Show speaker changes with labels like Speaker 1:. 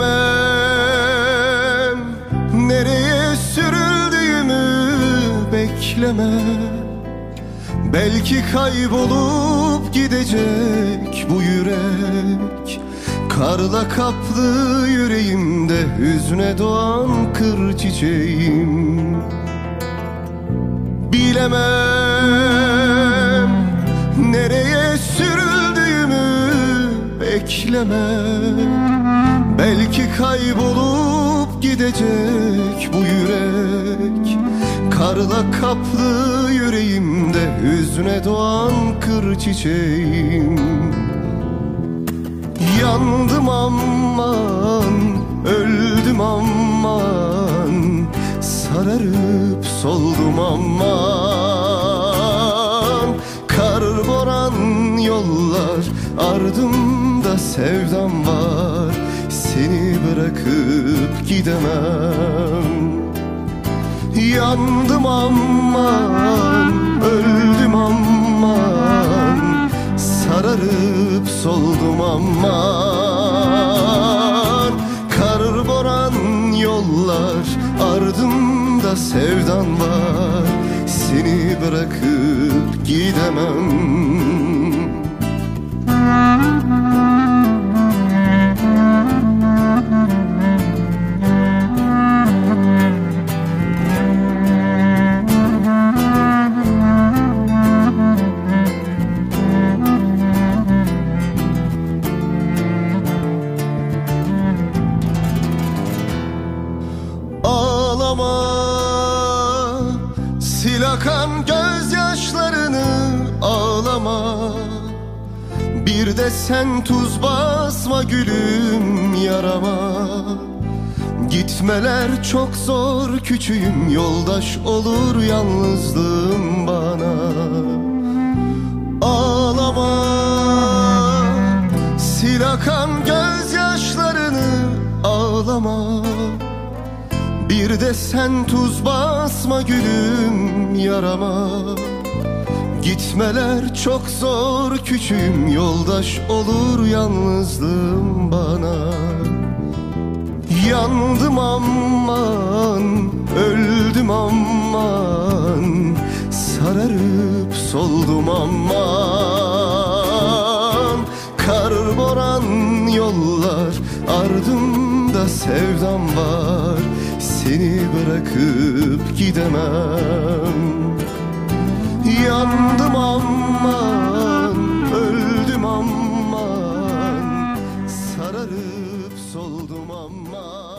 Speaker 1: Bilemem nereye sürüldüğümü, bekleme. Belki kaybolup gidecek bu yürek. Karla kaplı yüreğimde hüzne doğan kır çiçeğim. Bilemem nereye sürüldüğümü, bekleme. Belki kaybolup gidecek bu yürek. Karla kaplı yüreğimde hüzne doğan kır çiçeğim. Yandım aman, öldüm aman, sararıp soldum aman. Kar boran yollar, ardımda sevdam var. Seni bırakıp gidemem. Yandım aman, öldüm aman, sararıp soldum aman. Kar boran yollar, ardımda sevdan var. Seni bırakıp gidemem. Sil akan gözyaşlarını, ağlama. Bir de sen tuz basma gülüm yarama. Gitmeler çok zor küçüğüm, yoldaş olur yalnızlığım bana. Ağlama, sil akan gözyaşlarını, ağlama. Bir de sen tuz basma gülüm yarama. Gitmeler çok zor küçüğüm, yoldaş olur yalnızlığım bana. Yandım aman, öldüm aman, sararıp soldum aman. Kar boran yollar, ardımda sevdam var. Seni bırakıp gidemem. Yandım aman, öldüm aman, sararıp soldum aman.